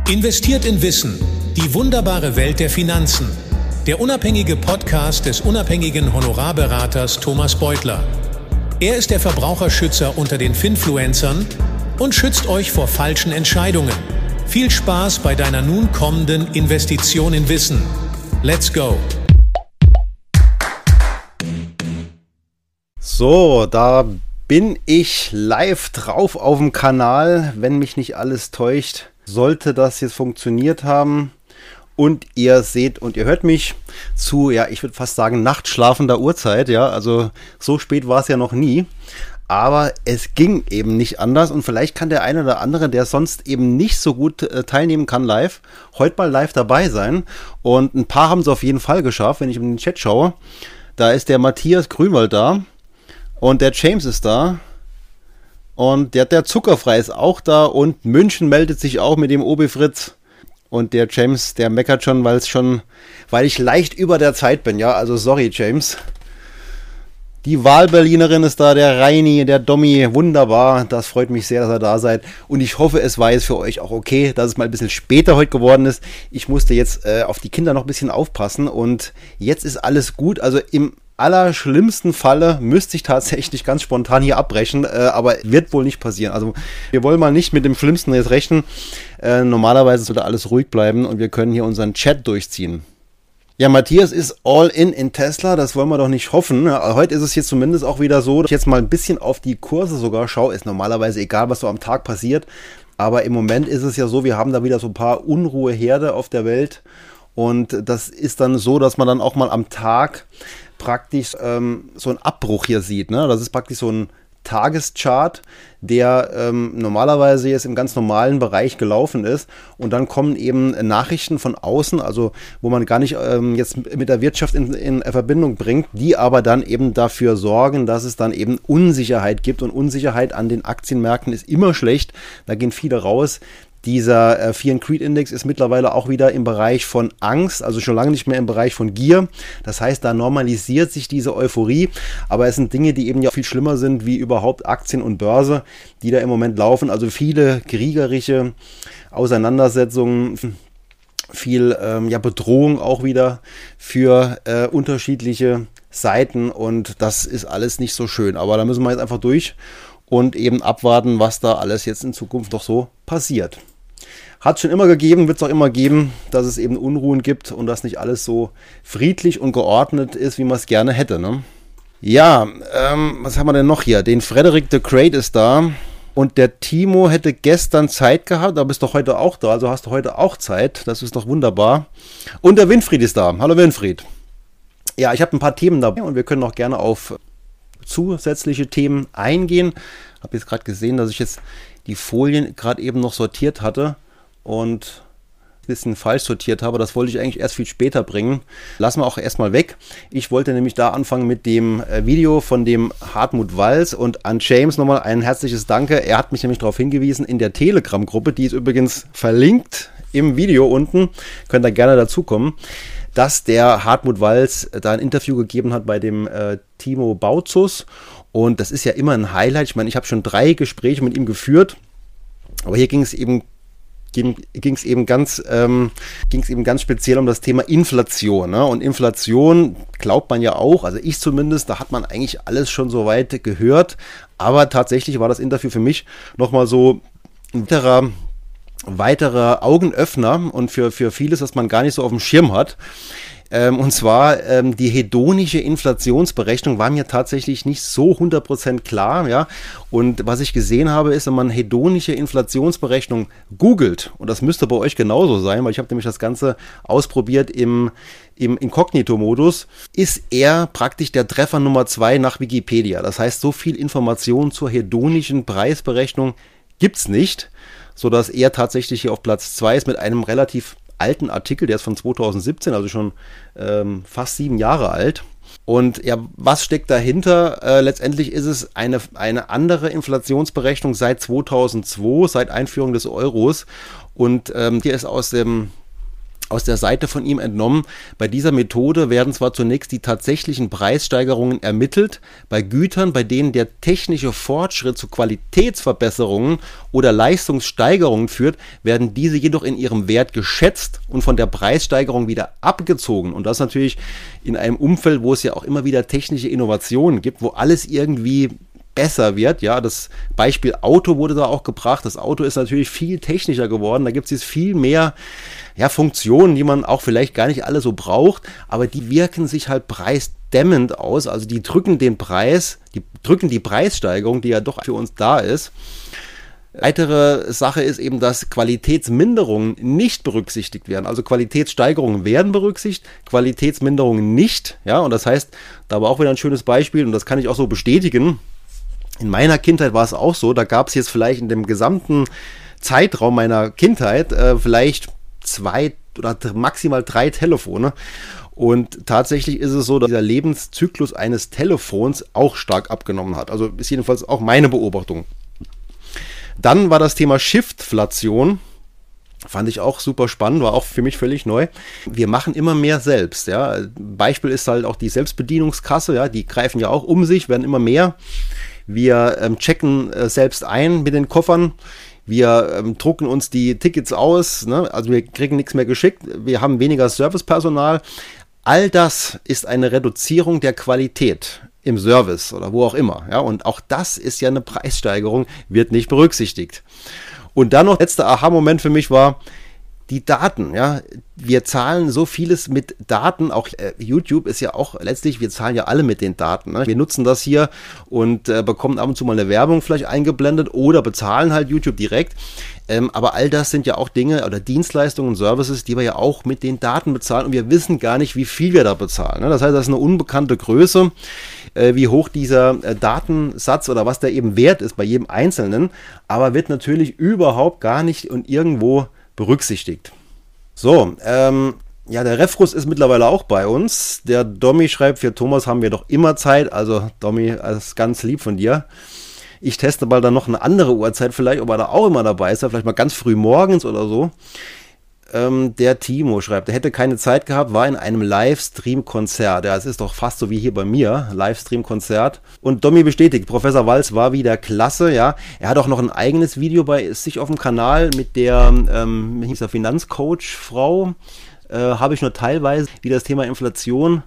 Investiert in Wissen, die wunderbare Welt der Finanzen. Der unabhängige Podcast des unabhängigen Honorarberaters Thomas Beutler. Er ist der Verbraucherschützer unter den Finfluencern und schützt euch vor falschen Entscheidungen. Viel Spaß bei deiner nun kommenden Investition in Wissen. Let's go! So, da bin ich live drauf auf dem Kanal, wenn mich nicht alles täuscht. Sollte das jetzt funktioniert haben und ihr seht und ihr hört mich zu, ja, ich würde fast sagen, nachtschlafender Uhrzeit, ja, also so spät war es ja noch nie, aber es ging eben nicht anders und vielleicht kann der eine oder andere, der sonst eben nicht so gut teilnehmen kann live, heute mal live dabei sein und ein paar haben es auf jeden Fall geschafft, wenn ich in den Chat schaue. Da ist der Matthias Grünwald da und der James ist da. Und der Zuckerfrei ist auch da und München meldet sich auch mit dem Obi Fritz. Und der James, der meckert schon, weil ich leicht über der Zeit bin. Ja, also sorry, James. Die Wahlberlinerin ist da, der Reini, der Dommi, wunderbar. Das freut mich sehr, dass ihr da seid. Und ich hoffe, es war jetzt für euch auch okay, dass es mal ein bisschen später heute geworden ist. Ich musste jetzt auf die Kinder noch ein bisschen aufpassen und jetzt ist alles gut. Also im allerschlimmsten Falle müsste ich tatsächlich ganz spontan hier abbrechen, aber wird wohl nicht passieren. Also wir wollen mal nicht mit dem Schlimmsten jetzt rechnen. Normalerweise sollte alles ruhig bleiben und wir können hier unseren Chat durchziehen. Ja, Matthias ist all in Tesla, das wollen wir doch nicht hoffen. Heute ist es jetzt zumindest auch wieder so, dass ich jetzt mal ein bisschen auf die Kurse sogar schaue. Ist normalerweise egal, was so am Tag passiert, aber im Moment ist es ja so, wir haben da wieder so ein paar Unruheherde auf der Welt und das ist dann so, dass man dann auch mal am Tag praktisch so einen Abbruch hier sieht. Ne? Das ist praktisch so ein Tageschart, der normalerweise jetzt im ganz normalen Bereich gelaufen ist und dann kommen eben Nachrichten von außen, also wo man gar nicht jetzt mit der Wirtschaft in Verbindung bringt, die aber dann eben dafür sorgen, dass es dann eben Unsicherheit gibt und Unsicherheit an den Aktienmärkten ist immer schlecht, da gehen viele raus. Dieser Fear and Greed Index ist mittlerweile auch wieder im Bereich von Angst, also schon lange nicht mehr im Bereich von Gier. Das heißt, da normalisiert sich diese Euphorie, aber es sind Dinge, die eben ja viel schlimmer sind, wie überhaupt Aktien und Börse, die da im Moment laufen. Also viele kriegerische Auseinandersetzungen, viel Bedrohung auch wieder für unterschiedliche Seiten und das ist alles nicht so schön. Aber da müssen wir jetzt einfach durch und eben abwarten, was da alles jetzt in Zukunft noch so passiert. Hat es schon immer gegeben, wird es auch immer geben, dass es eben Unruhen gibt und dass nicht alles so friedlich und geordnet ist, wie man es gerne hätte. Ne? Ja, was haben wir denn noch hier? Den Frederick the Great ist da und der Timo hätte gestern Zeit gehabt, aber bist doch heute auch da, also hast du heute auch Zeit, das ist doch wunderbar. Und der Winfried ist da. Hallo Winfried. Ja, ich habe ein paar Themen dabei und wir können auch gerne auf zusätzliche Themen eingehen. Habe jetzt gerade gesehen, dass ich jetzt die Folien gerade eben noch sortiert hatte und ein bisschen falsch sortiert habe. Das wollte ich eigentlich erst viel später bringen. Lassen wir auch erstmal weg. Ich wollte nämlich da anfangen mit dem Video von dem Hartmut Walz und an James nochmal ein herzliches Danke. Er hat mich nämlich darauf hingewiesen in der Telegram-Gruppe, die ist übrigens verlinkt im Video unten. Könnt ihr gerne dazukommen, dass der Hartmut Walz da ein Interview gegeben hat bei dem Timo Bautzus. Und das ist ja immer ein Highlight. Ich meine, ich habe schon 3 Gespräche mit ihm geführt. Aber hier ging es eben ganz speziell um das Thema Inflation. Ne? Und Inflation glaubt man ja auch, also ich zumindest, da hat man eigentlich alles schon so weit gehört. Aber tatsächlich war das Interview für mich nochmal so ein weiterer Augenöffner und für vieles, was man gar nicht so auf dem Schirm hat. Und zwar die hedonische Inflationsberechnung war mir tatsächlich nicht so 100% klar. Ja? Und was ich gesehen habe, ist, wenn man hedonische Inflationsberechnung googelt, und das müsste bei euch genauso sein, weil ich habe nämlich das Ganze ausprobiert im Inkognito-Modus, ist er praktisch der Treffer Nummer 2 nach Wikipedia. Das heißt, so viel Information zur hedonischen Preisberechnung gibt es nicht, sodass er tatsächlich hier auf Platz 2 ist mit einem relativ alten Artikel, der ist von 2017, also schon fast 7 Jahre alt. Und ja, was steckt dahinter? Letztendlich ist es eine andere Inflationsberechnung seit 2002, seit Einführung des Euros. Und die ist aus dem aus der Seite von ihm entnommen, bei dieser Methode werden zwar zunächst die tatsächlichen Preissteigerungen ermittelt, bei Gütern, bei denen der technische Fortschritt zu Qualitätsverbesserungen oder Leistungssteigerungen führt, werden diese jedoch in ihrem Wert geschätzt und von der Preissteigerung wieder abgezogen. Und das natürlich in einem Umfeld, wo es ja auch immer wieder technische Innovationen gibt, wo alles irgendwie besser wird. Ja, das Beispiel Auto wurde da auch gebracht. Das Auto ist natürlich viel technischer geworden. Da gibt es jetzt viel mehr Funktionen, die man auch vielleicht gar nicht alle so braucht, aber die wirken sich halt preisdämmend aus. Also die drücken den Preis, die drücken die Preissteigerung, die ja doch für uns da ist. Weitere Sache ist eben, dass Qualitätsminderungen nicht berücksichtigt werden. Also Qualitätssteigerungen werden berücksichtigt, Qualitätsminderungen nicht. Ja, und das heißt, da war auch wieder ein schönes Beispiel und das kann ich auch so bestätigen. In meiner Kindheit war es auch so, da gab es jetzt vielleicht in dem gesamten Zeitraum meiner Kindheit vielleicht 2 oder maximal 3 Telefone. Und tatsächlich ist es so, dass der Lebenszyklus eines Telefons auch stark abgenommen hat. Also ist jedenfalls auch meine Beobachtung. Dann war das Thema Shiftflation. Fand ich auch super spannend, war auch für mich völlig neu. Wir machen immer mehr selbst. Ja. Beispiel ist halt auch die Selbstbedienungskasse. Ja. Die greifen ja auch um sich, werden immer mehr. Wir checken selbst ein mit den Koffern. Wir drucken uns die Tickets aus. Ne? Also wir kriegen nichts mehr geschickt. Wir haben weniger Servicepersonal. All das ist eine Reduzierung der Qualität im Service oder wo auch immer. Ja? Und auch das ist ja eine Preissteigerung, wird nicht berücksichtigt. Und dann noch letzter Aha-Moment für mich war die Daten. Ja, wir zahlen so vieles mit Daten. Auch YouTube ist ja auch letztlich, wir zahlen ja alle mit den Daten. Ne? Wir nutzen das hier und bekommen ab und zu mal eine Werbung vielleicht eingeblendet oder bezahlen halt YouTube direkt. Aber all das sind ja auch Dinge oder Dienstleistungen und Services, die wir ja auch mit den Daten bezahlen und wir wissen gar nicht, wie viel wir da bezahlen. Ne? Das heißt, das ist eine unbekannte Größe, wie hoch dieser Datensatz oder was der eben wert ist bei jedem Einzelnen, aber wird natürlich überhaupt gar nicht und irgendwo berücksichtigt. So, der Refrus ist mittlerweile auch bei uns. Der Domi schreibt, für Thomas haben wir doch immer Zeit. Also Domi, das ist ganz lieb von dir. Ich teste mal dann noch eine andere Uhrzeit vielleicht, ob er da auch immer dabei ist. Vielleicht mal ganz früh morgens oder so. Der Timo schreibt, er hätte keine Zeit gehabt, war in einem Livestream-Konzert. Ja, es ist doch fast so wie hier bei mir, Livestream-Konzert. Und Domi bestätigt, Professor Walz war wieder klasse, ja. Er hat auch noch ein eigenes Video bei sich auf dem Kanal mit der Finanzcoach-Frau. Habe ich nur teilweise, wie das Thema Inflation,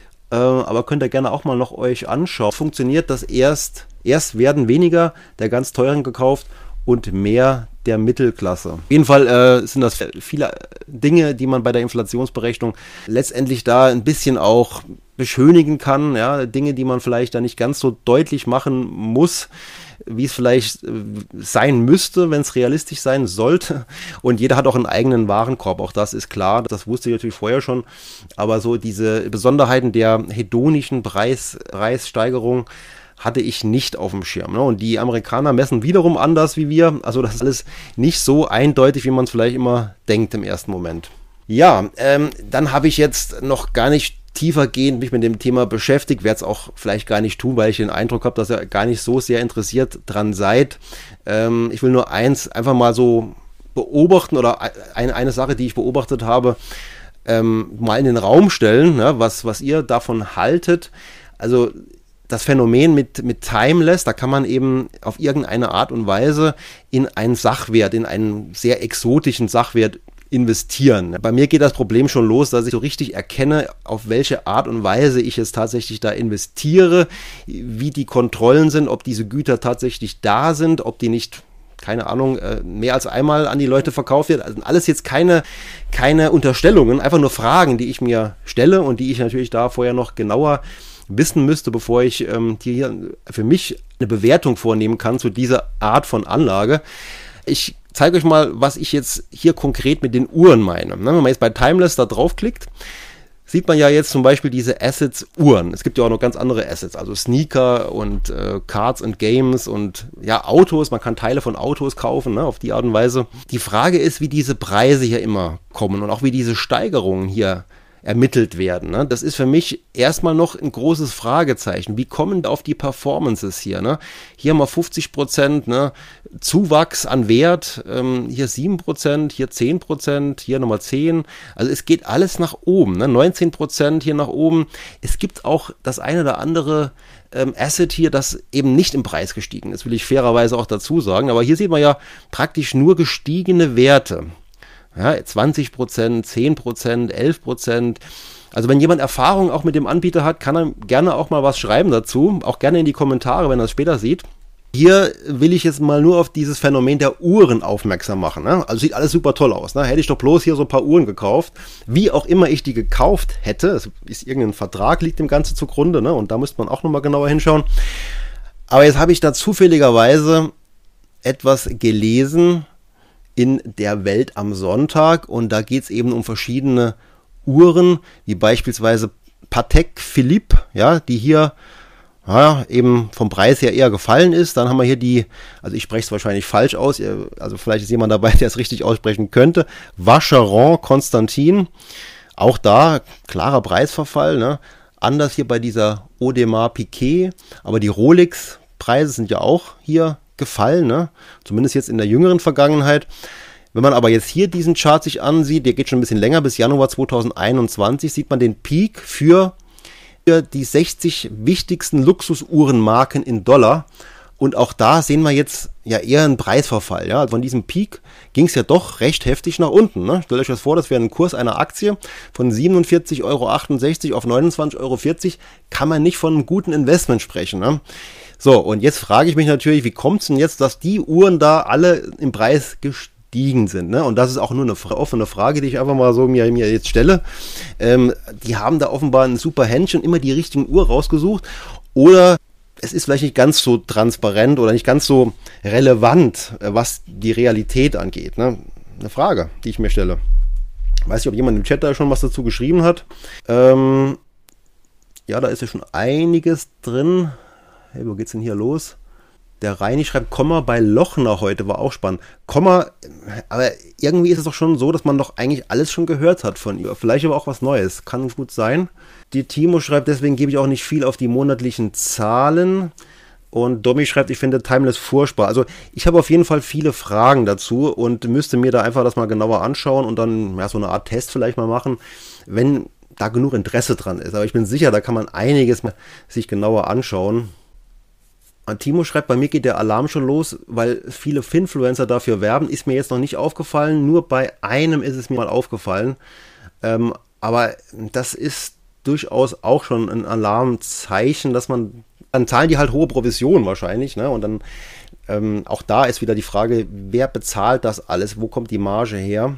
aber könnt ihr gerne auch mal noch euch anschauen. Funktioniert das erst werden weniger der ganz teuren gekauft und mehr der Mittelklasse. Auf jeden Fall sind das viele Dinge, die man bei der Inflationsberechnung letztendlich da ein bisschen auch beschönigen kann. Ja, Dinge, die man vielleicht da nicht ganz so deutlich machen muss, wie es vielleicht sein müsste, wenn es realistisch sein sollte. Und jeder hat auch einen eigenen Warenkorb, auch das ist klar. Das wusste ich natürlich vorher schon. Aber so diese Besonderheiten der hedonischen Preissteigerung hatte ich nicht auf dem Schirm. Ne? Und die Amerikaner messen wiederum anders wie wir. Also das ist alles nicht so eindeutig, wie man es vielleicht immer denkt im ersten Moment. Ja, dann habe ich jetzt noch gar nicht tiefergehend mich mit dem Thema beschäftigt. Werde es auch vielleicht gar nicht tun, weil ich den Eindruck habe, dass ihr gar nicht so sehr interessiert dran seid. Ich will nur eins einfach mal so beobachten oder eine Sache, die ich beobachtet habe, mal in den Raum stellen, ne? was ihr davon haltet. Also das Phänomen mit Timeless, da kann man eben auf irgendeine Art und Weise in einen Sachwert, in einen sehr exotischen Sachwert investieren. Bei mir geht das Problem schon los, dass ich so richtig erkenne, auf welche Art und Weise ich jetzt tatsächlich da investiere, wie die Kontrollen sind, ob diese Güter tatsächlich da sind, ob die nicht, keine Ahnung, mehr als einmal an die Leute verkauft wird. Also alles jetzt keine Unterstellungen, einfach nur Fragen, die ich mir stelle und die ich natürlich da vorher noch genauer wissen müsste, bevor ich hier für mich eine Bewertung vornehmen kann zu dieser Art von Anlage. Ich zeige euch mal, was ich jetzt hier konkret mit den Uhren meine. Wenn man jetzt bei Timeless da draufklickt, sieht man ja jetzt zum Beispiel diese Assets Uhren. Es gibt ja auch noch ganz andere Assets, also Sneaker und Cards und Games und ja Autos. Man kann Teile von Autos kaufen, ne, auf die Art und Weise. Die Frage ist, wie diese Preise hier immer kommen und auch wie diese Steigerungen hier ermittelt werden. Ne? Das ist für mich erstmal noch ein großes Fragezeichen. Wie kommen auf die Performances hier? Ne? Hier haben wir 50%, ne? Zuwachs an Wert, hier 7%, hier 10%, hier nochmal 10%. Also es geht alles nach oben, ne? 19% hier nach oben. Es gibt auch das eine oder andere Asset hier, das eben nicht im Preis gestiegen ist, will ich fairerweise auch dazu sagen. Aber hier sieht man ja praktisch nur gestiegene Werte. Ja, 20%, 10%, 11%. Also wenn jemand Erfahrung auch mit dem Anbieter hat, kann er gerne auch mal was schreiben dazu. Auch gerne in die Kommentare, wenn er es später sieht. Hier will ich jetzt mal nur auf dieses Phänomen der Uhren aufmerksam machen. Ne? Also sieht alles super toll aus. Ne? Hätte ich doch bloß hier so ein paar Uhren gekauft. Wie auch immer ich die gekauft hätte, es ist irgendein Vertrag, liegt dem Ganze zugrunde. Ne? Und da müsste man auch nochmal genauer hinschauen. Aber jetzt habe ich da zufälligerweise etwas gelesen in der Welt am Sonntag, und da geht es eben um verschiedene Uhren, wie beispielsweise Patek Philippe, ja, die hier eben vom Preis her eher gefallen ist. Dann haben wir hier die, also ich spreche es wahrscheinlich falsch aus, also vielleicht ist jemand dabei, der es richtig aussprechen könnte, Vacheron Constantin, auch da klarer Preisverfall, ne? Anders hier bei dieser Audemars Piguet, aber die Rolex-Preise sind ja auch hier gefallen, ne? Zumindest jetzt in der jüngeren Vergangenheit. Wenn man aber jetzt hier diesen Chart sich ansieht, der geht schon ein bisschen länger, bis Januar 2021, sieht man den Peak für die 60 wichtigsten Luxusuhrenmarken in Dollar. Und auch da sehen wir jetzt ja eher einen Preisverfall. Ja? Von diesem Peak ging es ja doch recht heftig nach unten. Ne? Stellt euch das vor, das wäre ein Kurs einer Aktie von 47,68 Euro auf 29,40 Euro. Kann man nicht von einem guten Investment sprechen. Ne? So, und jetzt frage ich mich natürlich, wie kommt es denn jetzt, dass die Uhren da alle im Preis gestiegen sind? Ne? Und das ist auch nur eine offene Frage, die ich einfach mal so mir jetzt stelle. Die haben da offenbar ein super Händchen, immer die richtigen Uhr rausgesucht. Oder es ist vielleicht nicht ganz so transparent oder nicht ganz so relevant, was die Realität angeht. Ne? Eine Frage, die ich mir stelle. Weiß nicht, ob jemand im Chat da schon was dazu geschrieben hat. Ja, da ist ja schon einiges drin. Hey, wo geht's denn hier los? Der Reini schreibt, Komma bei Lochner heute, war auch spannend. Komma, aber irgendwie ist es doch schon so, dass man doch eigentlich alles schon gehört hat von ihr. Vielleicht aber auch was Neues, kann gut sein. Die Timo schreibt, deswegen gebe ich auch nicht viel auf die monatlichen Zahlen. Und Domi schreibt, ich finde Timeless furchtbar. Also ich habe auf jeden Fall viele Fragen dazu und müsste mir da einfach das mal genauer anschauen und dann ja, so eine Art Test vielleicht mal machen, wenn da genug Interesse dran ist. Aber ich bin sicher, da kann man einiges sich genauer anschauen. Timo schreibt, bei mir geht der Alarm schon los, weil viele Finfluencer dafür werben. Ist mir jetzt noch nicht aufgefallen, nur bei einem ist es mir mal aufgefallen. Aber das ist durchaus auch schon ein Alarmzeichen, dass dann zahlen die halt hohe Provisionen wahrscheinlich. Ne? Und dann auch da ist wieder die Frage, wer bezahlt das alles? Wo kommt die Marge her?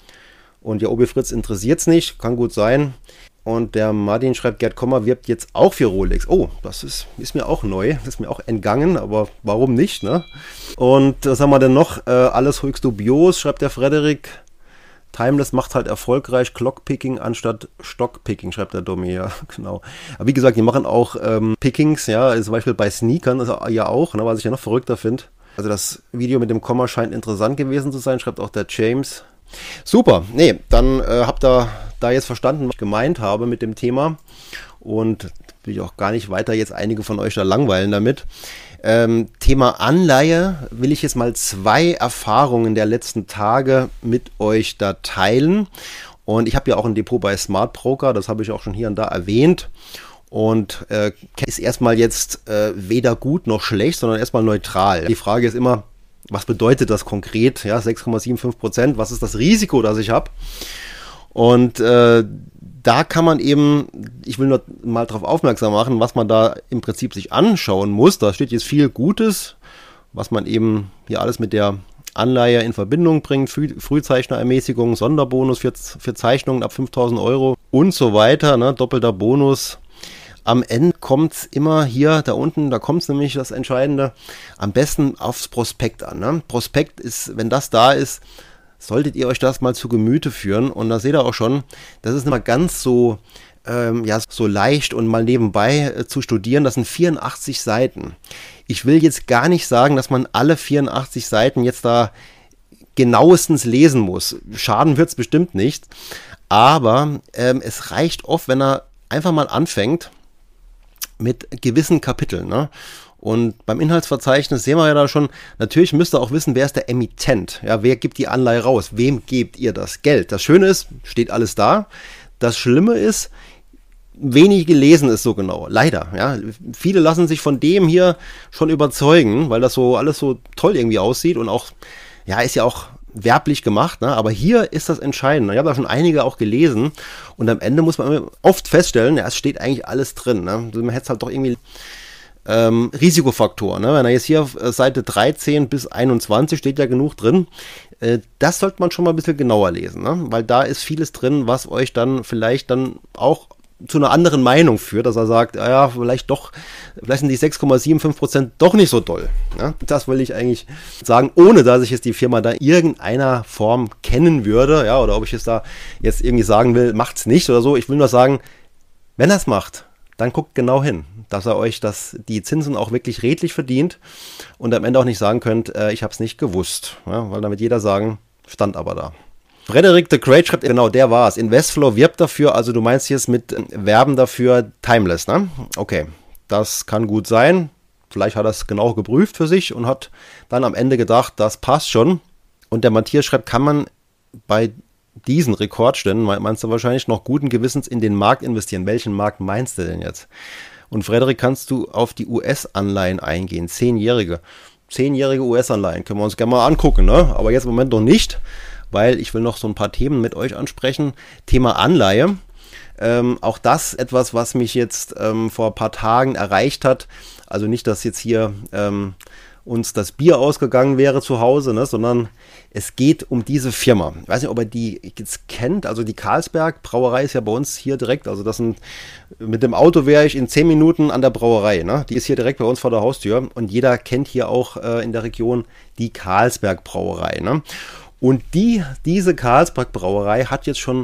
Und ja, Obi Fritz interessiert es nicht, kann gut sein. Und der Martin schreibt, Gerd Kommer wirbt jetzt auch für Rolex. Oh, das ist mir auch neu, das ist mir auch entgangen, aber warum nicht, ne? Und was haben wir denn noch? Alles höchst dubios, schreibt der Frederik. Timeless macht halt erfolgreich Clockpicking anstatt Stockpicking, schreibt der Domi, ja, genau. Aber wie gesagt, die machen auch Pickings, ja, zum Beispiel bei Sneakern, das ja auch, ne, was ich ja noch verrückter finde. Also das Video mit dem Komma scheint interessant gewesen zu sein, schreibt auch der James. Super, nee, dann habt ihr da jetzt verstanden, was ich gemeint habe mit dem Thema und will ich auch gar nicht weiter jetzt einige von euch da langweilen damit. Thema Anleihe will ich jetzt mal 2 Erfahrungen der letzten Tage mit euch da teilen und ich habe ja auch ein Depot bei Smart Broker, das habe ich auch schon hier und da erwähnt und ist erstmal jetzt weder gut noch schlecht, sondern erstmal neutral. Die Frage ist immer, was bedeutet das konkret? Ja, 6,75%. Was ist das Risiko, das ich habe? Und da kann man eben, ich will nur mal darauf aufmerksam machen, was man da im Prinzip sich anschauen muss. Da steht jetzt viel Gutes, was man eben hier alles mit der Anleihe in Verbindung bringt. Frühzeichnerermäßigung, Sonderbonus für Zeichnungen ab 5.000 Euro und so weiter. Ne? Doppelter Bonus. Am Ende kommt es immer hier, da unten, da kommt es nämlich das Entscheidende, am besten aufs Prospekt an. Ne? Prospekt ist, wenn das da ist, solltet ihr euch das mal zu Gemüte führen. Und da seht ihr auch schon, das ist nicht mal ganz so, so leicht und mal nebenbei zu studieren. Das sind 84 Seiten. Ich will jetzt gar nicht sagen, dass man alle 84 Seiten jetzt da genauestens lesen muss. Schaden wird es bestimmt nicht. Aber es reicht oft, wenn er einfach mal anfängt mit gewissen Kapiteln, ne? Und beim Inhaltsverzeichnis sehen wir ja da schon, natürlich müsst ihr auch wissen, wer ist der Emittent, ja, wer gibt die Anleihe raus, wem gebt ihr das Geld. Das Schöne ist, steht alles da. Das Schlimme ist, wenig gelesen ist so genau, leider. Ja. Viele lassen sich von dem hier schon überzeugen, weil das so alles so toll irgendwie aussieht und auch, ja, ist ja auch werblich gemacht, ne? Aber hier ist das Entscheidende. Ich habe da schon einige auch gelesen und am Ende muss man oft feststellen, ja, es steht eigentlich alles drin. Ne? Also man hätte es halt doch irgendwie Risikofaktoren. Ne? Wenn er jetzt hier auf Seite 13 bis 21 steht ja genug drin, das sollte man schon mal ein bisschen genauer lesen, ne? Weil da ist vieles drin, was euch dann vielleicht dann auch zu einer anderen Meinung führt, dass er sagt, ja, vielleicht sind die 6,75% doch nicht so doll. Ja, das will ich eigentlich sagen, ohne dass ich jetzt die Firma da in irgendeiner Form kennen würde, ja, oder ob ich es da jetzt irgendwie sagen will, macht's nicht oder so. Ich will nur sagen, wenn er es macht, dann guckt genau hin, dass er euch die Zinsen auch wirklich redlich verdient und am Ende auch nicht sagen könnt, ich habe es nicht gewusst, ja, weil damit jeder sagen, stand aber da. Frederick the Great schreibt, genau, der war es. Investflow wirbt dafür, also du meinst jetzt mit Werben dafür Timeless, ne? Okay, das kann gut sein. Vielleicht hat er es genau geprüft für sich und hat dann am Ende gedacht, das passt schon. Und der Matthias schreibt, kann man bei diesen Rekordständen, meinst du wahrscheinlich, noch guten Gewissens in den Markt investieren? Welchen Markt meinst du denn jetzt? Und Frederik, kannst du auf die US-Anleihen eingehen? 10-jährige US-Anleihen können wir uns gerne mal angucken, ne? Aber jetzt im Moment noch nicht, weil ich will noch so ein paar Themen mit euch ansprechen. Thema Anleihe. Auch das etwas, was mich jetzt vor ein paar Tagen erreicht hat. Also nicht, dass jetzt hier uns das Bier ausgegangen wäre zu Hause, ne, sondern es geht um diese Firma. Ich weiß nicht, ob ihr die jetzt kennt. Also die Carlsberg Brauerei ist ja bei uns hier direkt. Also mit dem Auto wäre ich in 10 Minuten an der Brauerei. Ne? Die ist hier direkt bei uns vor der Haustür. Und jeder kennt hier auch in der Region die Carlsberg Brauerei. Ne? Und diese Carlsberg Brauerei hat jetzt schon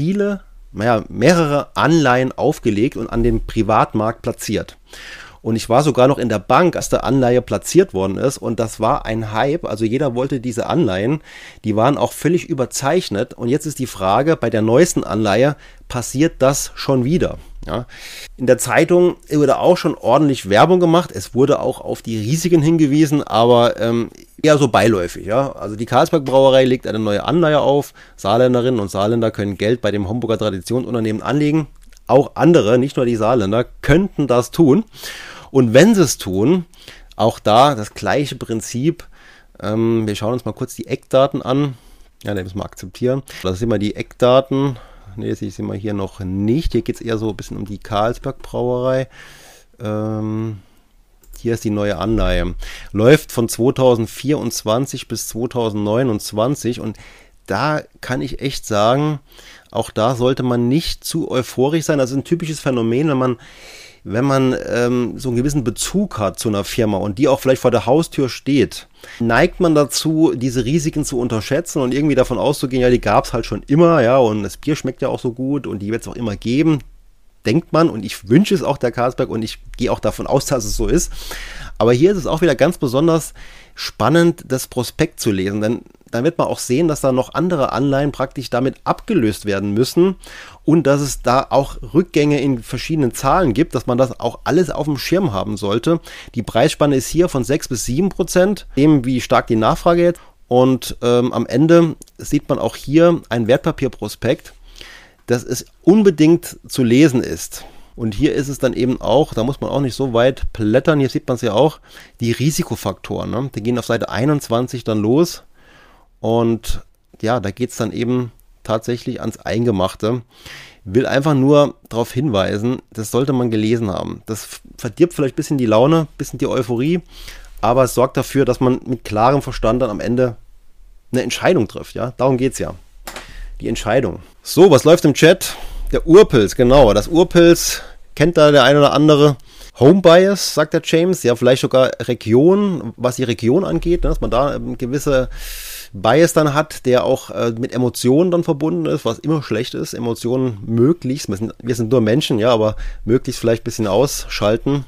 mehrere Anleihen aufgelegt und an den Privatmarkt platziert. Und ich war sogar noch in der Bank, als der Anleihe platziert worden ist. Und das war ein Hype. Also jeder wollte diese Anleihen. Die waren auch völlig überzeichnet. Und jetzt ist die Frage, bei der neuesten Anleihe passiert das schon wieder. Ja. In der Zeitung wurde auch schon ordentlich Werbung gemacht. Es wurde auch auf die Risiken hingewiesen, aber eher so beiläufig. Ja. Also die Carlsberg Brauerei legt eine neue Anleihe auf. Saarländerinnen und Saarländer können Geld bei dem Homburger Traditionsunternehmen anlegen. Auch andere, nicht nur die Saarländer, könnten das tun. Und wenn sie es tun, auch da das gleiche Prinzip. Wir schauen uns mal kurz die Eckdaten an. Ja, den müssen wir akzeptieren. Das sind mal die Eckdaten. Ne, das sehen wir hier noch nicht. Hier geht es eher so ein bisschen um die Carlsberg Brauerei. Hier ist die neue Anleihe. Läuft von 2024 bis 2029 und da kann ich echt sagen, auch da sollte man nicht zu euphorisch sein. Das ist ein typisches Phänomen, wenn man so einen gewissen Bezug hat zu einer Firma und die auch vielleicht vor der Haustür steht, neigt man dazu, diese Risiken zu unterschätzen und irgendwie davon auszugehen, ja, die gab es halt schon immer, ja, und das Bier schmeckt ja auch so gut und die wird es auch immer geben, denkt man, und ich wünsche es auch der Carlsberg und ich gehe auch davon aus, dass es so ist. Aber hier ist es auch wieder ganz besonders spannend, das Prospekt zu lesen, denn dann wird man auch sehen, dass da noch andere Anleihen praktisch damit abgelöst werden müssen und dass es da auch Rückgänge in verschiedenen Zahlen gibt, dass man das auch alles auf dem Schirm haben sollte. Die Preisspanne ist hier von 6 bis 7%, dem wie stark die Nachfrage ist. Und am Ende sieht man auch hier ein Wertpapierprospekt, das es unbedingt zu lesen ist. Und hier ist es dann eben auch, da muss man auch nicht so weit blättern, hier sieht man es ja auch, die Risikofaktoren. Ne? Die gehen auf Seite 21 dann los. Und ja, da geht es dann eben tatsächlich ans Eingemachte. Will einfach nur darauf hinweisen, das sollte man gelesen haben. Das verdirbt vielleicht ein bisschen die Laune, ein bisschen die Euphorie, aber es sorgt dafür, dass man mit klarem Verstand dann am Ende eine Entscheidung trifft. Ja, darum geht es ja. Die Entscheidung. So, was läuft im Chat? Der Urpilz, genau. Das Urpilz kennt da der eine oder andere. Home Bias, sagt der James. Ja, vielleicht sogar Region, was die Region angeht, ne, dass man da eine gewisse Bias dann hat, der auch mit Emotionen dann verbunden ist, was immer schlecht ist. Emotionen möglichst, wir sind nur Menschen, ja, aber möglichst vielleicht ein bisschen ausschalten.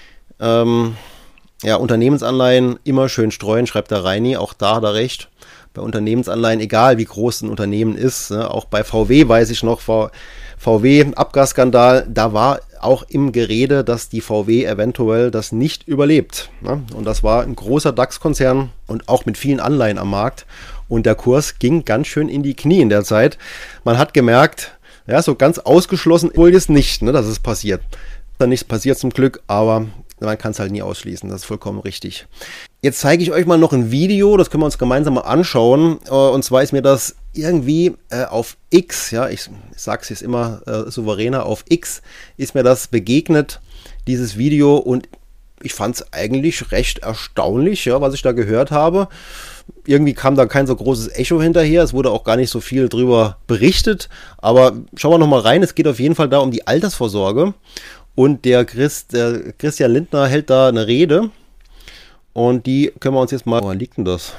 Ja, Unternehmensanleihen immer schön streuen, schreibt der Reini, auch da hat er recht. bei Unternehmensanleihen, egal wie groß ein Unternehmen ist. Ne? Auch bei VW weiß ich noch, VW-Abgasskandal, da war auch im Gerede, dass die VW eventuell das nicht überlebt. Ne? Und das war ein großer DAX-Konzern und auch mit vielen Anleihen am Markt. Und der Kurs ging ganz schön in die Knie in der Zeit. Man hat gemerkt, ja, so ganz ausgeschlossen wohl jetzt nicht, ne, dass es passiert. Dann nichts passiert zum Glück, aber man kann es halt nie ausschließen. Das ist vollkommen richtig. Jetzt zeige ich euch mal noch ein Video, das können wir uns gemeinsam mal anschauen. Und zwar ist mir das irgendwie auf X, ja, ich sage es jetzt immer souveräner, auf X ist mir das begegnet, dieses Video. Und ich fand es eigentlich recht erstaunlich, ja, was ich da gehört habe. Irgendwie kam da kein so großes Echo hinterher. Es wurde auch gar nicht so viel drüber berichtet. Aber schauen wir noch mal rein. Es geht auf jeden Fall da um die Altersvorsorge. Und der Christian Lindner hält da eine Rede. Und die können wir uns jetzt mal... Wo liegt denn das?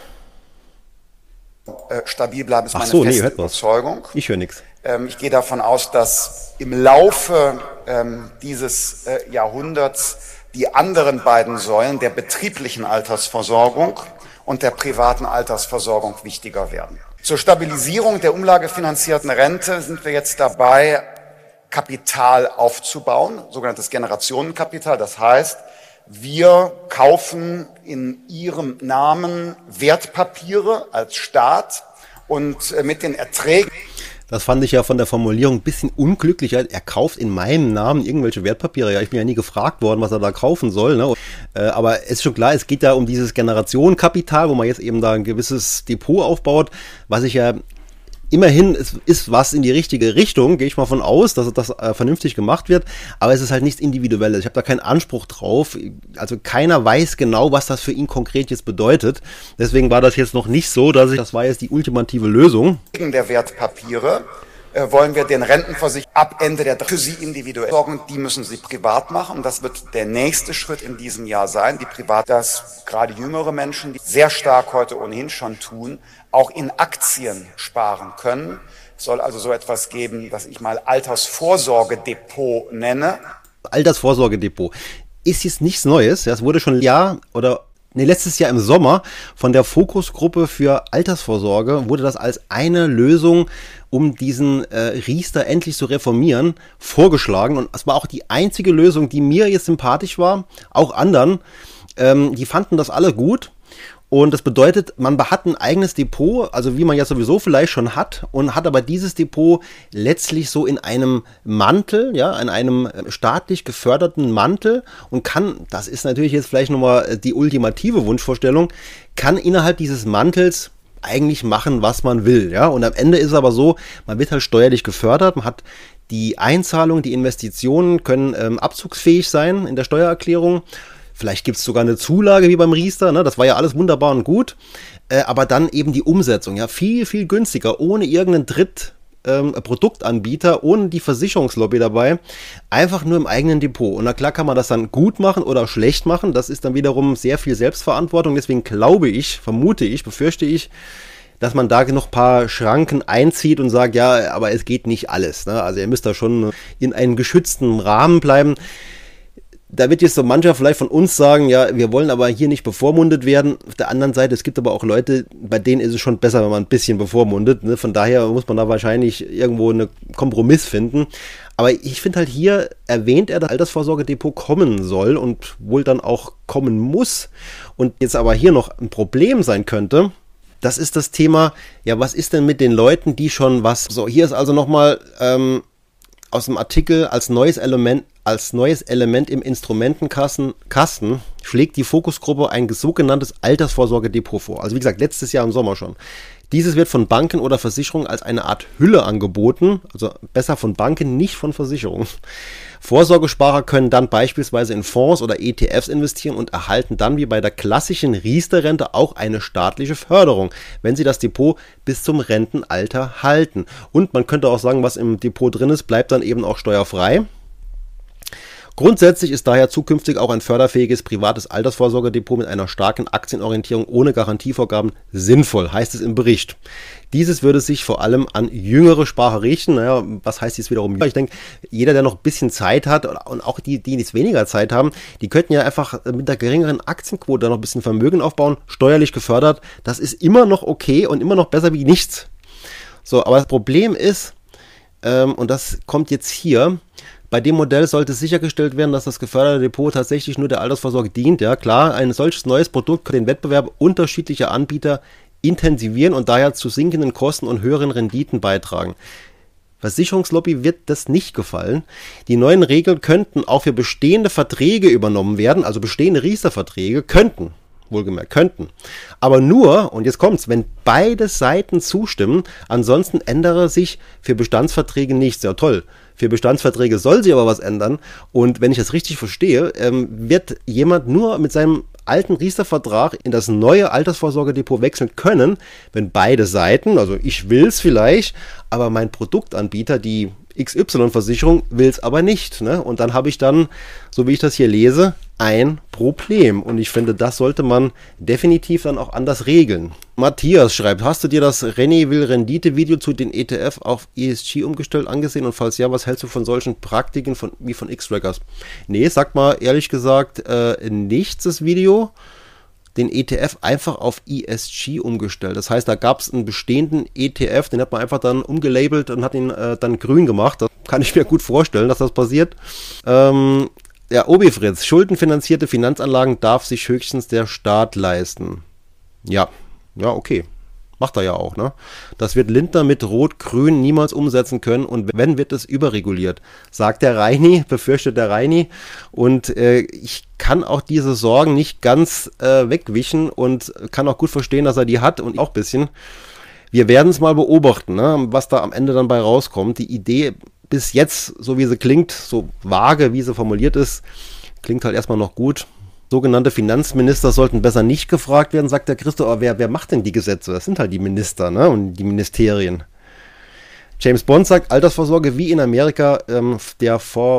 Stabil bleiben ist meine feste Überzeugung. Ich höre nichts. Ich gehe davon aus, dass im Laufe dieses Jahrhunderts die anderen beiden Säulen der betrieblichen Altersversorgung und der privaten Altersversorgung wichtiger werden. Zur Stabilisierung der umlagefinanzierten Rente sind wir jetzt dabei, Kapital aufzubauen, sogenanntes Generationenkapital. Das heißt, wir kaufen in Ihrem Namen Wertpapiere als Staat und mit den Erträgen. Das fand ich ja von der Formulierung ein bisschen unglücklich. Er kauft in meinem Namen irgendwelche Wertpapiere. Ja, ich bin ja nie gefragt worden, was er da kaufen soll. Ne? Aber es ist schon klar, es geht ja um dieses Generationenkapital, wo man jetzt eben da ein gewisses Depot aufbaut, was ich ja immerhin ist was in die richtige Richtung, gehe ich mal von aus, dass das vernünftig gemacht wird, aber es ist halt nichts Individuelles. Ich habe da keinen Anspruch drauf, also keiner weiß genau, was das für ihn konkret jetzt bedeutet. Deswegen war das jetzt noch nicht so, das war jetzt die ultimative Lösung. Wegen der Wertpapiere wollen wir den Rentenversicherung ab Ende der für Sie individuell sorgen, die müssen Sie privat machen. Das wird der nächste Schritt in diesem Jahr sein, die privat, dass gerade jüngere Menschen, die sehr stark heute ohnehin schon tun, auch in Aktien sparen können. Es soll also so etwas geben, was ich mal Altersvorsorgedepot nenne. Altersvorsorgedepot ist jetzt nichts Neues. Es wurde schon letztes Jahr im Sommer von der Fokusgruppe für Altersvorsorge wurde das als eine Lösung, um diesen Riester endlich zu reformieren, vorgeschlagen. Und es war auch die einzige Lösung, die mir jetzt sympathisch war. Auch anderen, die fanden das alle gut. Und das bedeutet, man hat ein eigenes Depot, also wie man ja sowieso vielleicht schon hat, und hat aber dieses Depot letztlich so in einem Mantel, ja, in einem staatlich geförderten Mantel und kann, das ist natürlich jetzt vielleicht nochmal die ultimative Wunschvorstellung, kann innerhalb dieses Mantels eigentlich machen, was man will, ja. Und am Ende ist es aber so, man wird halt steuerlich gefördert, man hat die Einzahlungen, die Investitionen können abzugsfähig sein in der Steuererklärung. Vielleicht gibt es sogar eine Zulage wie beim Riester, ne? Das war ja alles wunderbar und gut, aber dann eben die Umsetzung, ja, viel, viel günstiger, ohne irgendeinen Produktanbieter, ohne die Versicherungslobby dabei, einfach nur im eigenen Depot. Und na klar kann man das dann gut machen oder schlecht machen, das ist dann wiederum sehr viel Selbstverantwortung, deswegen befürchte ich, dass man da noch ein paar Schranken einzieht und sagt, ja, aber es geht nicht alles, ne? Also ihr müsst da schon in einem geschützten Rahmen bleiben. Da wird jetzt so mancher vielleicht von uns sagen, ja, wir wollen aber hier nicht bevormundet werden. Auf der anderen Seite, es gibt aber auch Leute, bei denen ist es schon besser, wenn man ein bisschen bevormundet. Ne? Von daher muss man da wahrscheinlich irgendwo einen Kompromiss finden. Aber ich finde halt hier erwähnt er, dass Altersvorsorgedepot kommen soll und wohl dann auch kommen muss. Und jetzt aber hier noch ein Problem sein könnte, das ist das Thema, ja, was ist denn mit den Leuten, die schon was... So, hier ist also nochmal aus dem Artikel als neues Element im Instrumentenkasten schlägt die Fokusgruppe ein sogenanntes Altersvorsorgedepot vor. Also wie gesagt, letztes Jahr im Sommer schon. Dieses wird von Banken oder Versicherungen als eine Art Hülle angeboten, also besser von Banken, nicht von Versicherungen. Vorsorgesparer können dann beispielsweise in Fonds oder ETFs investieren und erhalten dann wie bei der klassischen Riester-Rente auch eine staatliche Förderung, wenn sie das Depot bis zum Rentenalter halten. Und man könnte auch sagen, was im Depot drin ist, bleibt dann eben auch steuerfrei. Grundsätzlich ist daher zukünftig auch ein förderfähiges privates Altersvorsorgedepot mit einer starken Aktienorientierung ohne Garantievorgaben sinnvoll, heißt es im Bericht. Dieses würde sich vor allem an jüngere Sparer richten. Naja, was heißt dies wiederum? Ich denke, jeder, der noch ein bisschen Zeit hat und auch die jetzt weniger Zeit haben, die könnten ja einfach mit der geringeren Aktienquote noch ein bisschen Vermögen aufbauen, steuerlich gefördert. Das ist immer noch okay und immer noch besser wie nichts. So, aber das Problem ist, und das kommt jetzt hier, bei dem Modell sollte sichergestellt werden, dass das geförderte Depot tatsächlich nur der Altersvorsorge dient. Ja, klar, ein solches neues Produkt kann den Wettbewerb unterschiedlicher Anbieter intensivieren und daher zu sinkenden Kosten und höheren Renditen beitragen. Versicherungslobby wird das nicht gefallen. Die neuen Regeln könnten auch für bestehende Verträge übernommen werden, also bestehende Riester-Verträge wohlgemerkt könnten. Aber nur, und jetzt kommt's, wenn beide Seiten zustimmen, ansonsten ändere sich für Bestandsverträge nichts. Ja toll, für Bestandsverträge soll sich aber was ändern. Und wenn ich das richtig verstehe, wird jemand nur mit seinem alten Riester-Vertrag in das neue Altersvorsorgedepot wechseln können, wenn beide Seiten, also ich will es vielleicht, aber mein Produktanbieter, die XY-Versicherung, will es aber nicht. Ne? Und dann habe ich dann, so wie ich das hier lese, ein Problem. Und ich finde, das sollte man definitiv dann auch anders regeln. Matthias schreibt, hast du dir das René will Rendite-Video zu den ETF auf ESG umgestellt angesehen? Und falls ja, was hältst du von solchen Praktiken wie von X-Trackers? Nee, sag mal ehrlich gesagt nichts, das Video. Den ETF einfach auf ESG umgestellt. Das heißt, da gab es einen bestehenden ETF, den hat man einfach dann umgelabelt und hat ihn dann grün gemacht. Das kann ich mir gut vorstellen, dass das passiert. Ja, Obi-Fritz, schuldenfinanzierte Finanzanlagen darf sich höchstens der Staat leisten. Ja, okay. Macht er ja auch, ne? Das wird Lindner mit Rot-Grün niemals umsetzen können und wenn, wird es überreguliert, sagt der Reini, befürchtet der Reini. Und ich kann auch diese Sorgen nicht ganz wegwischen und kann auch gut verstehen, dass er die hat und auch ein bisschen. Wir werden es mal beobachten, ne? Was da am Ende dann bei rauskommt. Die Idee bis jetzt, so wie sie klingt, so vage, wie sie formuliert ist, klingt halt erstmal noch gut. Sogenannte Finanzminister sollten besser nicht gefragt werden, sagt der Christo, aber wer macht denn die Gesetze? Das sind halt die Minister, ne? Und die Ministerien. James Bond sagt, Altersvorsorge wie in Amerika, der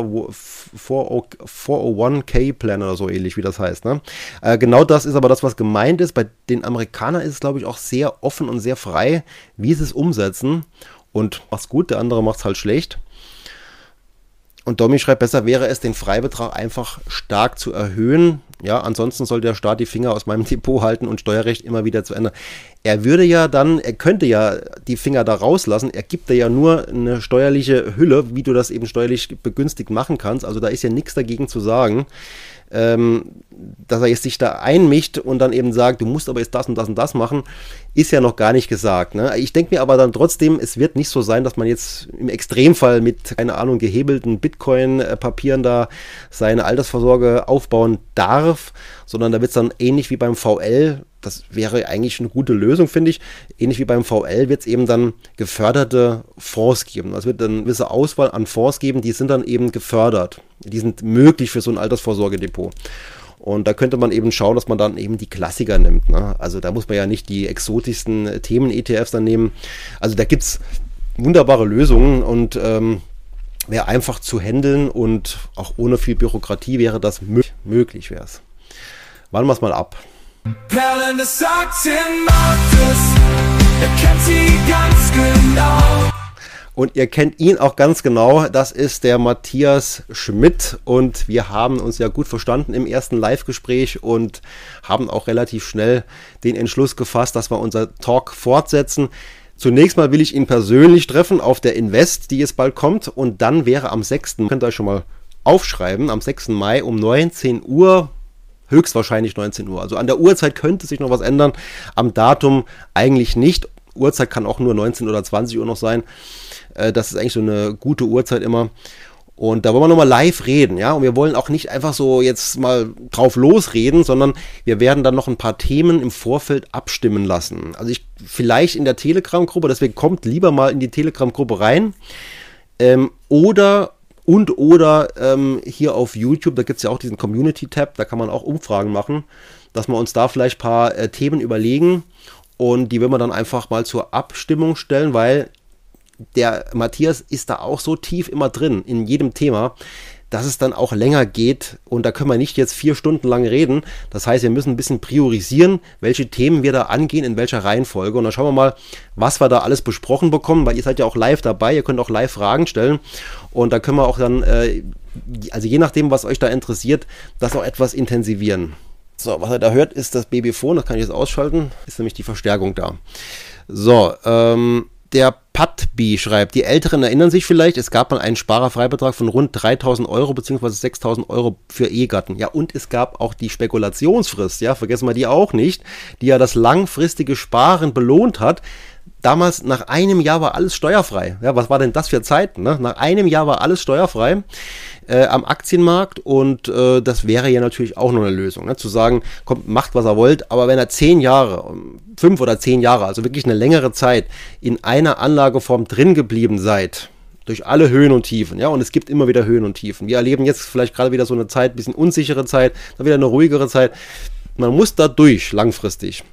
401k-Plan oder so ähnlich, wie das heißt. Ne? Genau das ist aber das, was gemeint ist. Bei den Amerikanern ist es, glaube ich, auch sehr offen und sehr frei, wie sie es umsetzen. Und macht's gut, der andere macht's halt schlecht. Und Domi schreibt, besser wäre es, den Freibetrag einfach stark zu erhöhen. Ja, ansonsten soll der Staat die Finger aus meinem Depot halten und Steuerrecht immer wieder zu ändern. Er könnte ja die Finger da rauslassen. Er gibt dir ja nur eine steuerliche Hülle, wie du das eben steuerlich begünstigt machen kannst. Also da ist ja nichts dagegen zu sagen, dass er jetzt sich da einmischt und dann eben sagt, du musst aber jetzt das und das und das machen, ist ja noch gar nicht gesagt. Ne? Ich denke mir aber dann trotzdem, es wird nicht so sein, dass man jetzt im Extremfall mit, keine Ahnung, gehebelten Bitcoin-Papieren da seine Altersvorsorge aufbauen darf, sondern da wird es dann ähnlich wie beim VL, das wäre eigentlich eine gute Lösung, finde ich, ähnlich wie beim VL wird es eben dann geförderte Fonds geben. Es wird dann eine gewisse Auswahl an Fonds geben, die sind dann eben gefördert. Die sind möglich für so ein Altersvorsorgedepot. Und da könnte man eben schauen, dass man dann eben die Klassiker nimmt. Ne? Also da muss man ja nicht die exotischsten Themen-ETFs dann nehmen. Also da gibt es wunderbare Lösungen und wäre einfach zu handeln und auch ohne viel Bürokratie wäre das möglich. Wär's. Warten wir es mal ab. Perlen des Aktienmarktes, er kennt sie ganz genau. Und ihr kennt ihn auch ganz genau, das ist der Matthias Schmidt und wir haben uns ja gut verstanden im ersten Live-Gespräch und haben auch relativ schnell den Entschluss gefasst, dass wir unser Talk fortsetzen. Zunächst mal will ich ihn persönlich treffen auf der Invest, die jetzt bald kommt und dann wäre am 6., könnt ihr euch schon mal aufschreiben, am 6. Mai um 19 Uhr, höchstwahrscheinlich 19 Uhr. Also an der Uhrzeit könnte sich noch was ändern, am Datum eigentlich nicht. Uhrzeit kann auch nur 19 oder 20 Uhr noch sein. Das ist eigentlich so eine gute Uhrzeit immer. Und da wollen wir nochmal live reden, ja. Und wir wollen auch nicht einfach so jetzt mal drauf losreden, sondern wir werden dann noch ein paar Themen im Vorfeld abstimmen lassen. Also vielleicht in der Telegram-Gruppe, deswegen kommt lieber mal in die Telegram-Gruppe rein. Oder hier auf YouTube, da gibt es ja auch diesen Community-Tab, da kann man auch Umfragen machen, dass wir uns da vielleicht ein paar Themen überlegen und die werden wir dann einfach mal zur Abstimmung stellen, weil der Matthias ist da auch so tief immer drin, in jedem Thema, dass es dann auch länger geht und da können wir nicht jetzt 4 Stunden lang reden. Das heißt, wir müssen ein bisschen priorisieren, welche Themen wir da angehen, in welcher Reihenfolge. Und dann schauen wir mal, was wir da alles besprochen bekommen, weil ihr seid ja auch live dabei, ihr könnt auch live Fragen stellen und da können wir auch dann, also je nachdem, was euch da interessiert, das auch etwas intensivieren. So, was ihr da hört, ist das Babyphon, das kann ich jetzt ausschalten, ist nämlich die Verstärkung da. So, der Patbi schreibt, die Älteren erinnern sich vielleicht, es gab mal einen Sparerfreibetrag von rund 3.000 Euro bzw. 6.000 Euro für Ehegatten. Ja, und es gab auch die Spekulationsfrist, ja, vergessen wir die auch nicht, die ja das langfristige Sparen belohnt hat. Damals, nach einem Jahr war alles steuerfrei. Ja, was war denn das für Zeiten? Ne? Nach einem Jahr war alles steuerfrei am Aktienmarkt und das wäre ja natürlich auch noch eine Lösung. Ne? Zu sagen, kommt, macht was ihr wollt, aber wenn ihr 10 Jahre, 5 oder 10 Jahre, also wirklich eine längere Zeit in einer Anlageform drin geblieben seid, durch alle Höhen und Tiefen, ja, und es gibt immer wieder Höhen und Tiefen. Wir erleben jetzt vielleicht gerade wieder so eine Zeit, ein bisschen unsichere Zeit, dann wieder eine ruhigere Zeit. Man muss da durch, langfristig.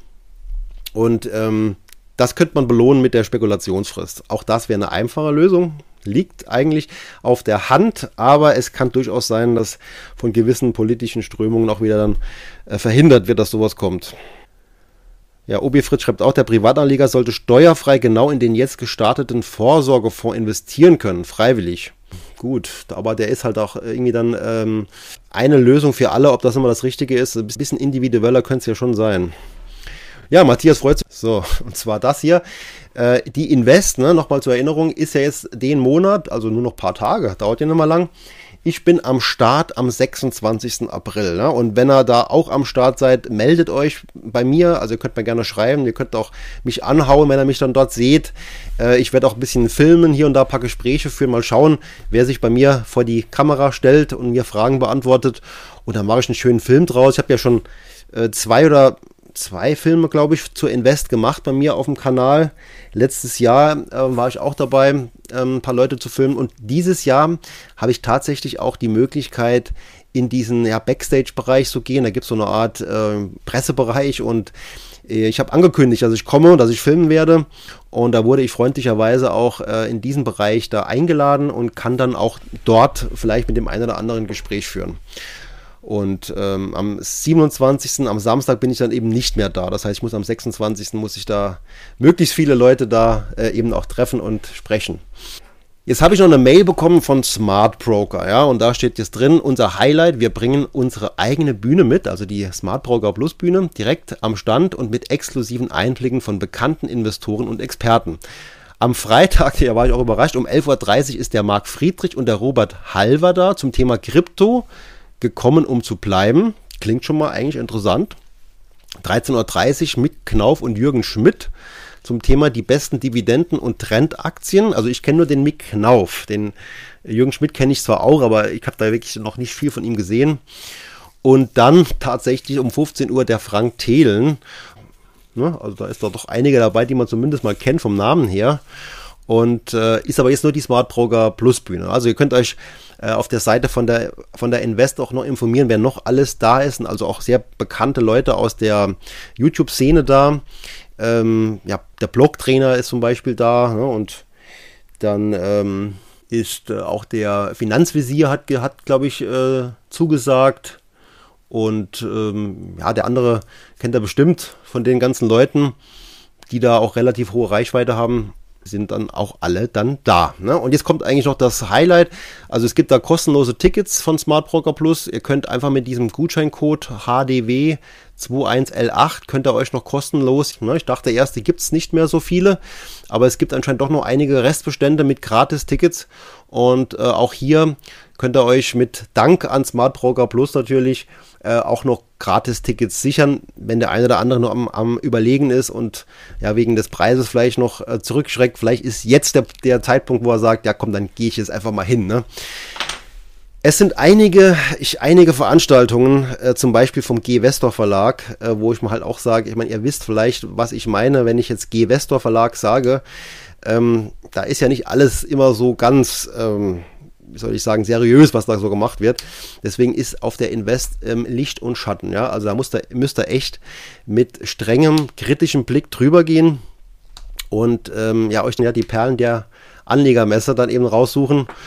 Und das könnte man belohnen mit der Spekulationsfrist. Auch das wäre eine einfache Lösung. Liegt eigentlich auf der Hand, aber es kann durchaus sein, dass von gewissen politischen Strömungen auch wieder dann verhindert wird, dass sowas kommt. Ja, Obi Fritz schreibt auch, der Privatanleger sollte steuerfrei genau in den jetzt gestarteten Vorsorgefonds investieren können, freiwillig. Gut, aber der ist halt auch irgendwie dann eine Lösung für alle, ob das immer das Richtige ist. Ein bisschen individueller könnte es ja schon sein. Ja, Matthias freut sich. So, und zwar das hier. Die Invest, ne, nochmal zur Erinnerung, ist ja jetzt den Monat, also nur noch ein paar Tage, dauert ja nicht mal lang. Ich bin am Start am 26. April. Ne? Und wenn ihr da auch am Start seid, meldet euch bei mir. Also ihr könnt mir gerne schreiben, ihr könnt auch mich anhauen, wenn ihr mich dann dort seht. Ich werde auch ein bisschen filmen, hier und da ein paar Gespräche führen, mal schauen, wer sich bei mir vor die Kamera stellt und mir Fragen beantwortet. Und dann mache ich einen schönen Film draus. Ich habe ja schon zwei Filme, glaube ich, zur Invest gemacht bei mir auf dem Kanal. Letztes Jahr war ich auch dabei, ein paar Leute zu filmen. Und dieses Jahr habe ich tatsächlich auch die Möglichkeit, in diesen Backstage-Bereich zu gehen. Da gibt es so eine Art Pressebereich und ich habe angekündigt, dass ich komme, dass ich filmen werde. Und da wurde ich freundlicherweise auch in diesen Bereich da eingeladen und kann dann auch dort vielleicht mit dem einen oder anderen Gespräch führen. Und am 27. am Samstag bin ich dann eben nicht mehr da. Das heißt, ich muss am 26. muss ich da möglichst viele Leute da eben auch treffen und sprechen. Jetzt habe ich noch eine Mail bekommen von Smart Broker, ja, und da steht jetzt drin, unser Highlight, wir bringen unsere eigene Bühne mit, also die Smart Broker Plus Bühne, direkt am Stand und mit exklusiven Einblicken von bekannten Investoren und Experten. Am Freitag, da war ich auch überrascht, um 11.30 Uhr ist der Marc Friedrich und der Robert Halver da zum Thema Krypto gekommen, um zu bleiben. Klingt schon mal eigentlich interessant. 13.30 Uhr Mick Knauf und Jürgen Schmidt zum Thema die besten Dividenden- und Trendaktien. Also ich kenne nur den Mick Knauf. Den Jürgen Schmidt kenne ich zwar auch, aber ich habe da wirklich noch nicht viel von ihm gesehen. Und dann tatsächlich um 15 Uhr der Frank Thelen. Ne, also da ist doch einige dabei, die man zumindest mal kennt vom Namen her. Und ist aber jetzt nur die Smart Broker Plus Bühne. Also ihr könnt euch auf der Seite von der Invest auch noch informieren, wer noch alles da ist. Und also auch sehr bekannte Leute aus der YouTube-Szene da. Der Blog-Trainer ist zum Beispiel da. Ne? Und dann ist auch der Finanzvisier hat glaube ich, zugesagt. Und der andere kennt er bestimmt von den ganzen Leuten, die da auch relativ hohe Reichweite haben, sind dann auch alle dann da. Ne? Und jetzt kommt eigentlich noch das Highlight. Also es gibt da kostenlose Tickets von Smart Broker Plus. Ihr könnt einfach mit diesem Gutscheincode HDW21L8 könnt ihr euch noch kostenlos, ne? Ich dachte erst, die gibt es nicht mehr so viele, aber es gibt anscheinend doch noch einige Restbestände mit Gratis-Tickets. Und auch hier könnt ihr euch mit Dank an Smart Broker Plus natürlich auch noch Gratis-Tickets sichern, wenn der eine oder andere noch am Überlegen ist und ja wegen des Preises vielleicht noch zurückschreckt. Vielleicht ist jetzt der Zeitpunkt, wo er sagt, ja komm, dann gehe ich jetzt einfach mal hin. Ne? Es sind einige Veranstaltungen, zum Beispiel vom G-Vestor Verlag, wo ich mal halt auch sage, ich meine, ihr wisst vielleicht, was ich meine, wenn ich jetzt G-Vestor Verlag sage. Da ist ja nicht alles immer so ganz, wie soll ich sagen, seriös, was da so gemacht wird. Deswegen ist auf der Invest Licht und Schatten. Ja? Also da müsst ihr echt mit strengem, kritischem Blick drüber gehen und euch dann die Perlen der Anlegermesse dann eben raussuchen.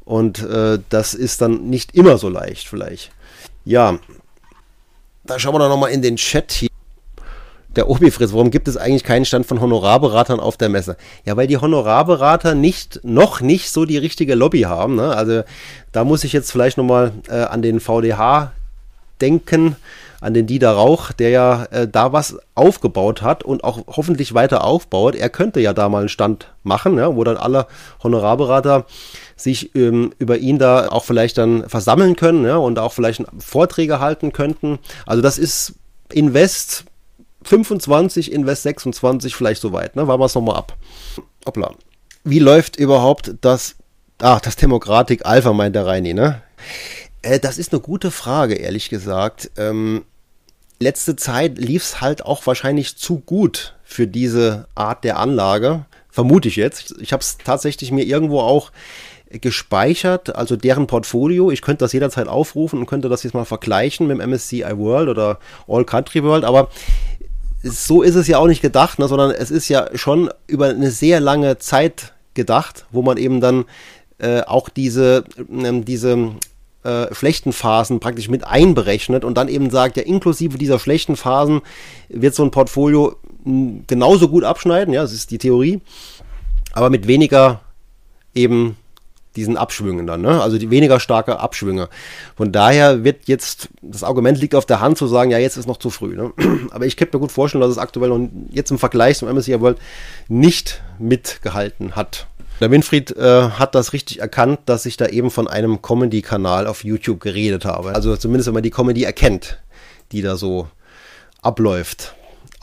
Und das ist dann nicht immer so leicht vielleicht. Ja, da schauen wir doch nochmal in den Chat hier. Der Obi-Fritz, warum gibt es eigentlich keinen Stand von Honorarberatern auf der Messe? Ja, weil die Honorarberater noch nicht so die richtige Lobby haben. Ne? Also da muss ich jetzt vielleicht nochmal an den VDH denken, an den Dieter Rauch, der ja da was aufgebaut hat und auch hoffentlich weiter aufbaut. Er könnte ja da mal einen Stand machen, ja, wo dann alle Honorarberater sich über ihn da auch vielleicht dann versammeln können, ja, und auch vielleicht Vorträge halten könnten. Also das ist Invest 25, Invest 26 vielleicht soweit, ne? Warten wir es nochmal ab. Hoppla. Wie läuft überhaupt das Demokratik Alpha, meint der Reini, ne? Das ist eine gute Frage, ehrlich gesagt. Letzte Zeit lief es halt auch wahrscheinlich zu gut für diese Art der Anlage, vermute ich jetzt. Ich habe es tatsächlich mir irgendwo auch gespeichert, also deren Portfolio. Ich könnte das jederzeit aufrufen und könnte das jetzt mal vergleichen mit dem MSCI World oder All Country World, aber so ist es ja auch nicht gedacht, ne, sondern es ist ja schon über eine sehr lange Zeit gedacht, wo man eben dann auch diese schlechten Phasen praktisch mit einberechnet und dann eben sagt, ja, inklusive dieser schlechten Phasen wird so ein Portfolio genauso gut abschneiden, ja, das ist die Theorie, aber mit weniger eben diesen Abschwüngen dann, ne? Also die weniger starke Abschwünge. Von daher wird jetzt, das Argument liegt auf der Hand zu sagen, ja, jetzt ist noch zu früh, ne? Aber ich kann mir gut vorstellen, dass es aktuell noch jetzt im Vergleich zum MSCI World nicht mitgehalten hat. Der Winfried hat das richtig erkannt, dass ich da eben von einem Comedy-Kanal auf YouTube geredet habe. Also zumindest, wenn man die Comedy erkennt, die da so abläuft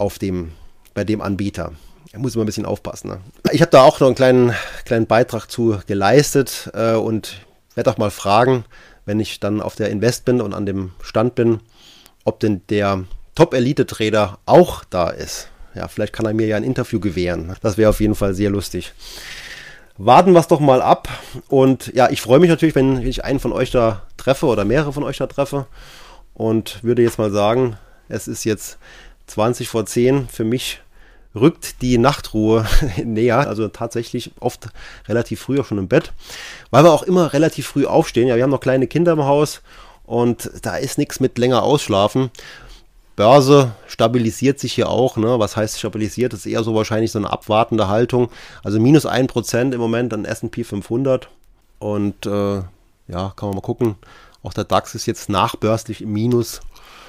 bei dem Anbieter. Da muss man ein bisschen aufpassen. Ne? Ich habe da auch noch einen kleinen Beitrag zu geleistet und werde auch mal fragen, wenn ich dann auf der Invest bin und an dem Stand bin, ob denn der Top-Elite-Trader auch da ist. Ja, vielleicht kann er mir ja ein Interview gewähren. Das wäre auf jeden Fall sehr lustig. Warten wir es doch mal ab. Und ja, ich freue mich natürlich, wenn ich einen von euch da treffe oder mehrere von euch da treffe. Und würde jetzt mal sagen, es ist jetzt 20 vor 10. Für mich rückt die Nachtruhe näher, also tatsächlich oft relativ früh auch schon im Bett, weil wir auch immer relativ früh aufstehen. Ja, wir haben noch kleine Kinder im Haus und da ist nichts mit länger ausschlafen. Börse stabilisiert sich hier auch, ne? Was heißt stabilisiert? Das ist eher so wahrscheinlich so eine abwartende Haltung. Also minus 1% im Moment an S&P 500 und ja, kann man mal gucken. Auch der DAX ist jetzt nachbörslich im Minus.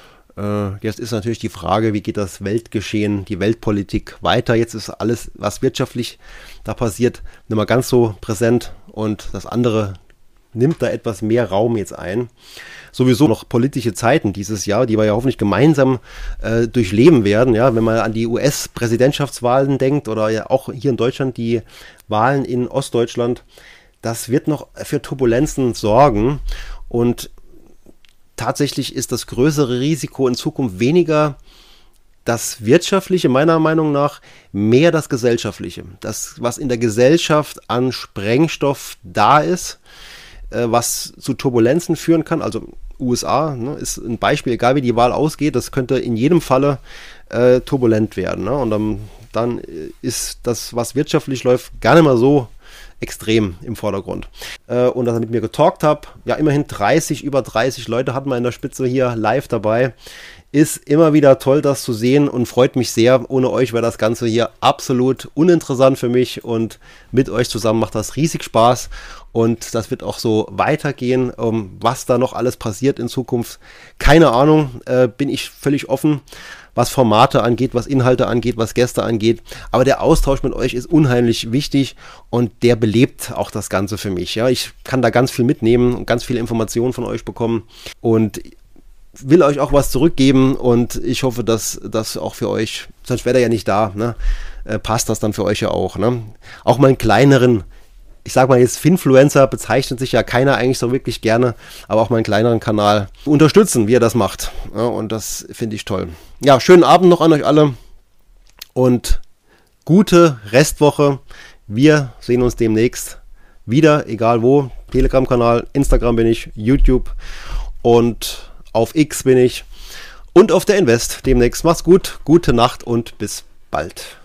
Jetzt ist natürlich die Frage, wie geht das Weltgeschehen, die Weltpolitik weiter. Jetzt ist alles, was wirtschaftlich da passiert, nicht mehr ganz so präsent und das andere nimmt da etwas mehr Raum jetzt ein. Sowieso noch politische Zeiten dieses Jahr, die wir ja hoffentlich gemeinsam durchleben werden. Ja, wenn man an die US-Präsidentschaftswahlen denkt oder ja auch hier in Deutschland die Wahlen in Ostdeutschland, das wird noch für Turbulenzen sorgen und tatsächlich ist das größere Risiko in Zukunft weniger das Wirtschaftliche, meiner Meinung nach, mehr das Gesellschaftliche. Das, was in der Gesellschaft an Sprengstoff da ist, was zu Turbulenzen führen kann. Also USA, ne, ist ein Beispiel, egal wie die Wahl ausgeht, das könnte in jedem Falle turbulent werden. Ne? Und dann ist das, was wirtschaftlich läuft, gar nicht mal so extrem im Vordergrund. Und dass er mit mir getalkt habe, ja, immerhin über 30 Leute hatten wir in der Spitze hier live dabei. Ist immer wieder toll, das zu sehen und freut mich sehr. Ohne euch wäre das Ganze hier absolut uninteressant für mich und mit euch zusammen macht das riesig Spaß und das wird auch so weitergehen. Was da noch alles passiert in Zukunft, keine Ahnung, bin ich völlig offen, was Formate angeht, was Inhalte angeht, was Gäste angeht. Aber der Austausch mit euch ist unheimlich wichtig und der belebt auch das Ganze für mich. Ja, ich kann da ganz viel mitnehmen und ganz viele Informationen von euch bekommen und will euch auch was zurückgeben und ich hoffe, dass das auch für euch, sonst wäre er ja nicht da, ne? Passt das dann für euch ja auch. Ne? Auch mal einen kleineren, ich sag mal jetzt Finfluencer, bezeichnet sich ja keiner eigentlich so wirklich gerne, aber auch mal einen kleineren Kanal unterstützen, wie er das macht. Ja, und das finde ich toll. Ja, schönen Abend noch an euch alle und gute Restwoche. Wir sehen uns demnächst wieder, egal wo. Telegram-Kanal, Instagram bin ich, YouTube und auf X bin ich und auf der Invest demnächst. Macht's gut, gute Nacht und bis bald.